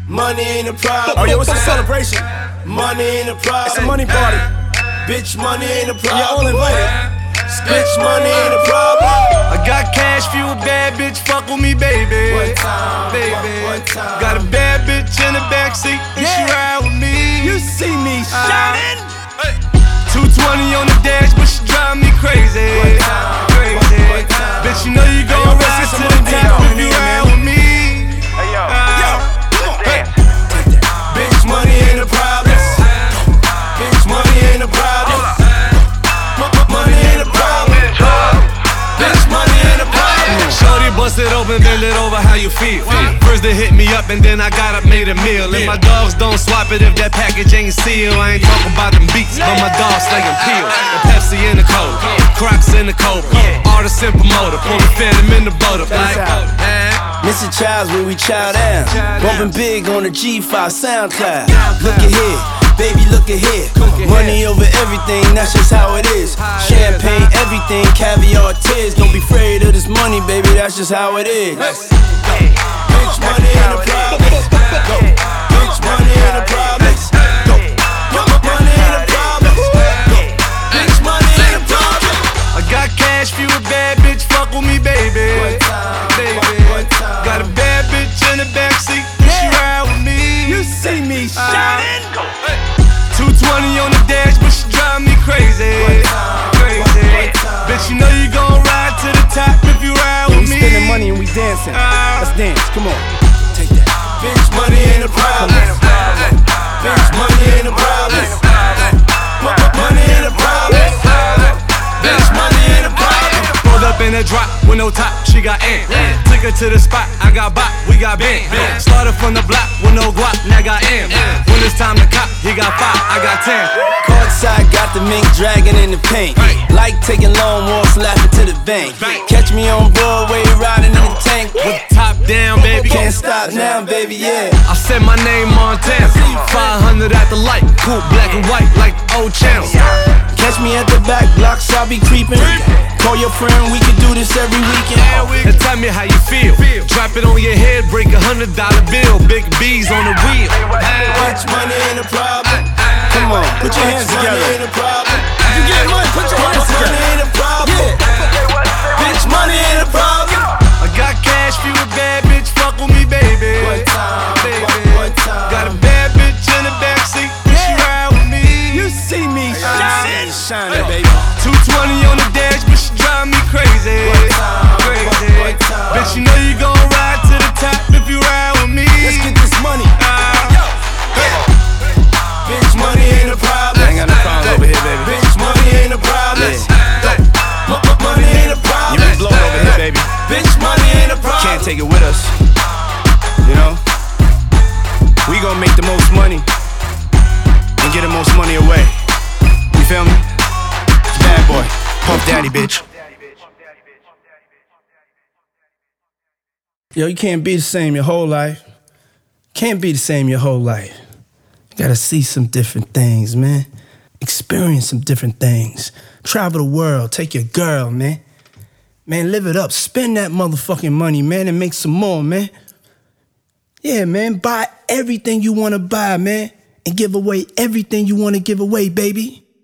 Money ain't a problem. Oh, yo, it's a celebration. Money ain't a problem. It's a money party. Bitch, money ain't a problem. You're all invited. Bitch, money ain't a problem. I got cash for you, a bad bitch, fuck with me, baby. One time, baby. one time. Got a bad bitch in the backseat, and she ride with me. You see me shining. 220 on the dash, but she drive me crazy. Crazy. Bitch, you know you gon' ride to the top if you ride with me. Hey, yo. Bitch, money ain't a problem. Bitch, money ain't a problem. Money ain't a problem. Bitch, money ain't a problem. Shorty bust it open, bend it over, how you feel? First they hit me up and then I got up, made a meal. And my dogs don't swap it if that package ain't sealed. I ain't talking about them beats, but my dogs slaying peel. The Pepsi in the cold, Crocs in the Cobra, artist and promoter, pull the phantom in the boat up like Mr. Childs where we chow down. Bumping big on the G5 SoundCloud. Look at here, baby, look at here. Money over everything, that's just how it is. Champagne, everything, caviar, tears. Don't be afraid of this money, baby, that's just how it is. Bitch, money ain't a problem. Bitch, money ain't a problem. Money ain't a problem. Bitch, money ain't a problem. I got cash for you, a bad bitch, fuck with me, baby. Got a bad bitch in the backseat, and she ride with me. You see me shining. 220 on the dash, but she drive me crazy. Crazy. Bitch, you know you gon' ride to the top if you ride We with me. spending money and we dancing. Let's dance, come on. Take that. Bitch, money ain't a problem. Bitch, money ain't a problem. Money ain't a problem. Bitch, money ain't a problem. Pulled up in a drop with no top, she got in. Took her to the spot, I got bop, we got bang. Started from the block with no guap, now got M. When it's time to cop, he got 5, I got 10. Courtside, got the mink dragging in the paint. Like taking long walks, laughing to the bank. Catch me on Broadway, riding in the tank. With the top down, baby. Can't stop now, baby, yeah. I said my name Montana. 500 at the light, cool black and white like old channels. Catch me at the back blocks, I'll be creeping. Call your friend, we can do this every weekend. And tell me how you feel. Drop it on your head, break $100 bill. Big B's on the wheel. Bitch, money ain't a problem. Come on, put your hands Money together. ain't a problem. You get money, put your hands Money together. ain't a problem. Bitch, money ain't a problem. I got cash for you, a bad bitch, fuck with me, baby. One time, one time. Got a bad bitch in the backseat, and she ride with me. You see me shining, shining, baby. 220 on the dash, but she drive me crazy. Crazy. Bitch, you know you gon' ride to the top if you ride with me. Let's get this money. Bitch, money ain't a problem. I ain't got no problem over here, baby. Bitch, money ain't a problem. Money ain't a problem. You been blowed over here, baby. Bitch, money ain't a problem. Can't take it with us. You know? We gon' make the most money and get the most money away. You feel me? Bad boy, Puff Daddy, bitch. Yo, you can't be the same your whole life. Can't be the same your whole life. You gotta see some different things, man. Experience some different things. Travel the world, take your girl, man. Man, live it up. Spend that motherfucking money, man, and make some more, man. Yeah, man, buy everything you wanna buy, man, and give away everything you wanna give away, baby.